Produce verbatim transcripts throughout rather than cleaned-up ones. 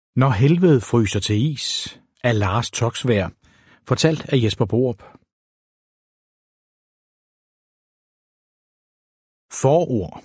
Når helvede fryser til is af Lars Toksvær, fortalt af Jesper Borup. Forord.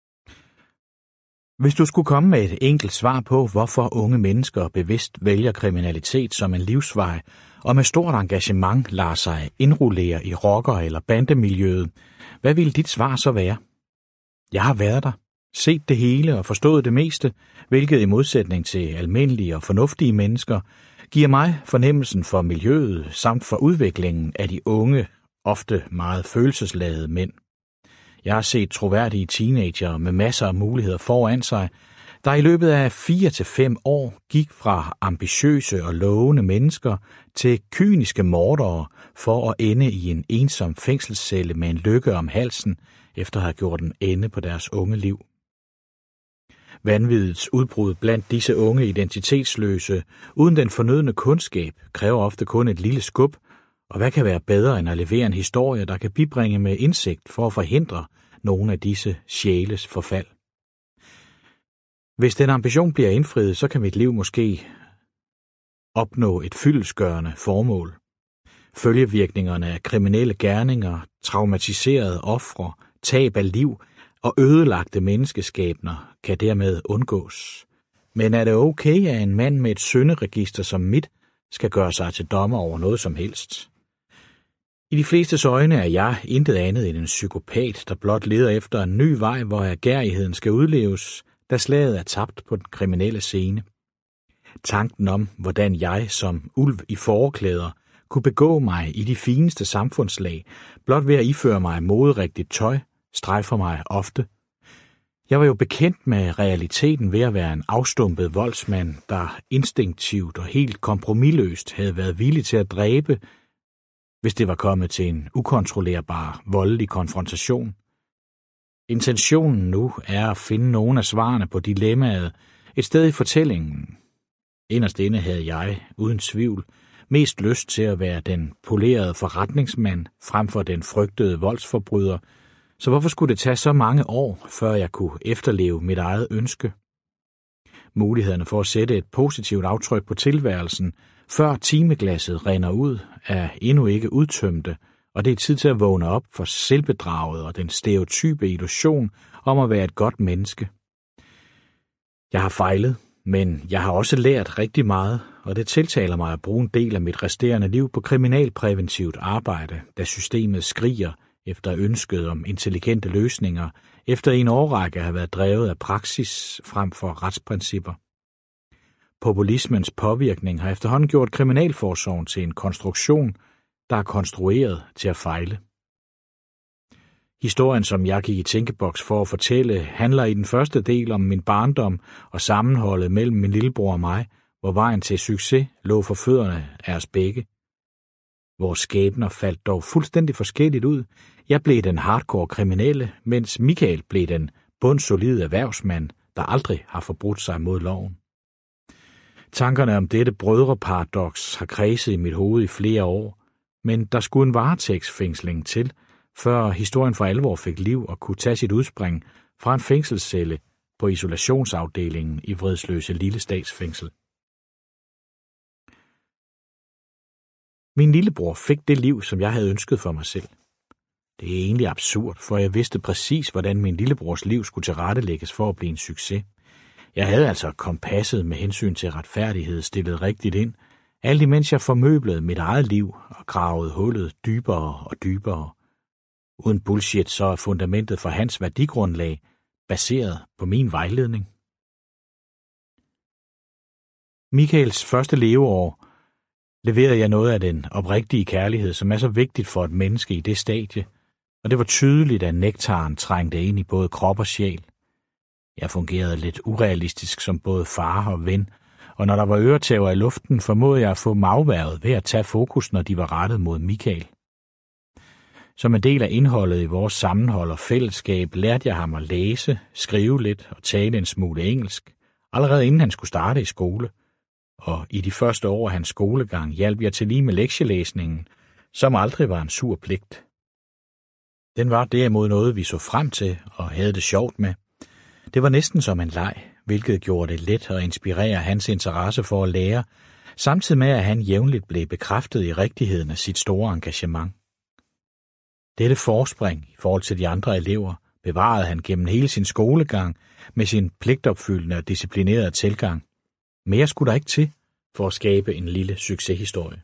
Hvis du skulle komme med et enkelt svar på, hvorfor unge mennesker bevidst vælger kriminalitet som en livsvej, og med stort engagement lader sig indrullere i rocker- eller bandemiljøet, hvad ville dit svar så være? Jeg har været der, set det hele og forstået det meste, hvilket i modsætning til almindelige og fornuftige mennesker, giver mig fornemmelsen for miljøet samt for udviklingen af de unge, ofte meget følelsesladede mænd. Jeg har set troværdige teenager med masser af muligheder foran sig, der i løbet af fire til fem år gik fra ambitiøse og lovende mennesker til kyniske mordere for at ende i en ensom fængselscelle med en lykke om halsen, efter at have gjort en ende på deres unge liv. Vanviddets udbrud blandt disse unge identitetsløse, uden den fornødne kundskab, kræver ofte kun et lille skub, og hvad kan være bedre end at levere en historie, der kan bibringe med indsigt for at forhindre nogle af disse sjæles forfald. Hvis den ambition bliver indfriet, så kan mit liv måske opnå et fyldestgørende formål. Følgevirkningerne af kriminelle gerninger, traumatiserede ofre, tab af liv og ødelagte menneskeskæbner kan dermed undgås. Men er det okay, at en mand med et synderegister som mit skal gøre sig til dommer over noget som helst? I de flestes øjne er jeg intet andet end en psykopat, der blot leder efter en ny vej, hvor ærgerrigheden skal udleves, da slaget er tabt på den kriminelle scene. Tanken om, hvordan jeg som ulv i forklæder kunne begå mig i de fineste samfundslag, blot ved at iføre mig moderigtigt tøj, strejfer mig ofte. Jeg var jo bekendt med realiteten ved at være en afstumpet voldsmand, der instinktivt og helt kompromisløst havde været villig til at dræbe, hvis det var kommet til en ukontrollerbar, voldelig konfrontation. Intentionen nu er at finde nogle af svarene på dilemmaet et sted i fortællingen. Inderst inde havde jeg, uden tvivl, mest lyst til at være den polerede forretningsmand frem for den frygtede voldsforbryder, så hvorfor skulle det tage så mange år, før jeg kunne efterleve mit eget ønske? Mulighederne for at sætte et positivt aftryk på tilværelsen, før timeglasset rinder ud, er endnu ikke udtømte, og det er tid til at vågne op for selvbedraget og den stereotype illusion om at være et godt menneske. Jeg har fejlet, men jeg har også lært rigtig meget, og det tiltaler mig at bruge en del af mit resterende liv på kriminalpræventivt arbejde, da systemet skriger efter ønsket om intelligente løsninger, efter en årrække har været drevet af praksis frem for retsprincipper. Populismens påvirkning har efterhånden gjort kriminalforsorgen til en konstruktion, der er konstrueret til at fejle. Historien, som jeg gik i tænkeboks for at fortælle, handler i den første del om min barndom og sammenholdet mellem min lillebror og mig, hvor vejen til succes lå for fødderne af os begge. Vores skæbner faldt dog fuldstændig forskelligt ud. Jeg blev den hardcore kriminelle, mens Michael blev den bundsolide erhvervsmand, der aldrig har forbrudt sig mod loven. Tankerne om dette brødreparadoks har kredset i mit hoved i flere år, men der skulle en varetægtsfængsling til, før historien for alvor fik liv og kunne tage sit udspring fra en fængselscelle på isolationsafdelingen i Vridsløse Lille Statsfængsel. Min lillebror fik det liv, som jeg havde ønsket for mig selv. Det er egentlig absurd, for jeg vidste præcis, hvordan min lillebrors liv skulle tilrettelægges for at blive en succes. Jeg havde altså kompasset med hensyn til retfærdighed stillet rigtigt ind, alt imens jeg formøblede mit eget liv og gravede hullet dybere og dybere. Uden bullshit så er fundamentet for hans værdigrundlag baseret på min vejledning. Michaels første leveår leverede jeg noget af den oprigtige kærlighed, som er så vigtigt for et menneske i det stadie, og det var tydeligt, at nektaren trængte ind i både krop og sjæl. Jeg fungerede lidt urealistisk som både far og ven, og når der var øretæver i luften, formåede jeg at få dem afværget ved at tage fokus, når de var rettet mod Michael. Som en del af indholdet i vores sammenhold og fællesskab lærte jeg ham at læse, skrive lidt og tale en smule engelsk, allerede inden han skulle starte i skole. Og i de første år af hans skolegang hjalp jeg til lige med lektielæsningen, som aldrig var en sur pligt. Den var derimod noget, vi så frem til og havde det sjovt med. Det var næsten som en leg, hvilket gjorde det let at inspirere hans interesse for at lære, samtidig med at han jævnligt blev bekræftet i rigtigheden af sit store engagement. Dette forspring i forhold til de andre elever bevarede han gennem hele sin skolegang med sin pligtopfyldende og disciplinerede tilgang. Mere skulle der ikke til for at skabe en lille succeshistorie.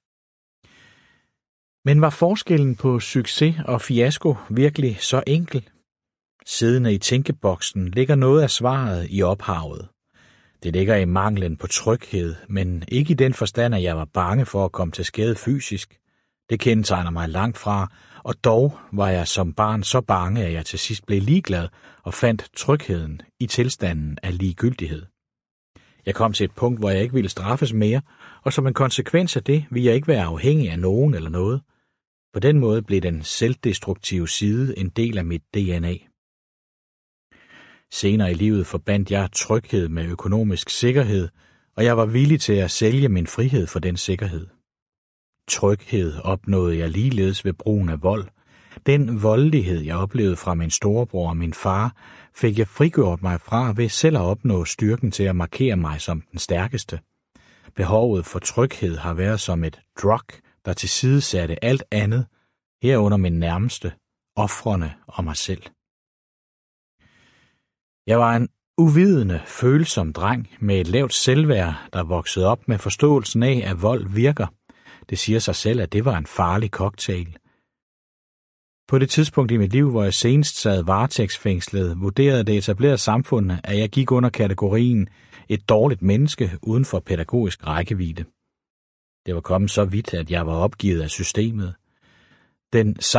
Men var forskellen på succes og fiasko virkelig så enkel? Siddende i tænkeboksen ligger noget af svaret i ophavet. Det ligger i manglen på tryghed, men ikke i den forstand, at jeg var bange for at komme til skade fysisk. Det kendetegner mig langt fra, og dog var jeg som barn så bange, at jeg til sidst blev ligeglad og fandt trygheden i tilstanden af ligegyldighed. Jeg kom til et punkt, hvor jeg ikke ville straffes mere, og som en konsekvens af det ville jeg ikke være afhængig af nogen eller noget. På den måde blev den selvdestruktive side en del af mit D N A. Senere i livet forbandt jeg tryghed med økonomisk sikkerhed, og jeg var villig til at sælge min frihed for den sikkerhed. Tryghed opnåede jeg ligeledes ved brugen af vold. Den voldelighed, jeg oplevede fra min storebror og min far, fik jeg frigjort mig fra ved selv at opnå styrken til at markere mig som den stærkeste. Behovet for tryghed har været som et drug, der tilsidesatte alt andet, herunder min nærmeste, ofrene og mig selv. Jeg var en uvidende, følsom dreng med et lavt selvværd, der voksede op med forståelsen af, at vold virker. Det siger sig selv, at det var en farlig cocktail. På det tidspunkt i mit liv, hvor jeg senest sad varetægtsfængslet, vurderede det etablerede samfund, at jeg gik under kategorien et dårligt menneske uden for pædagogisk rækkevidde. Det var kommet så vidt, at jeg var opgivet af systemet. Den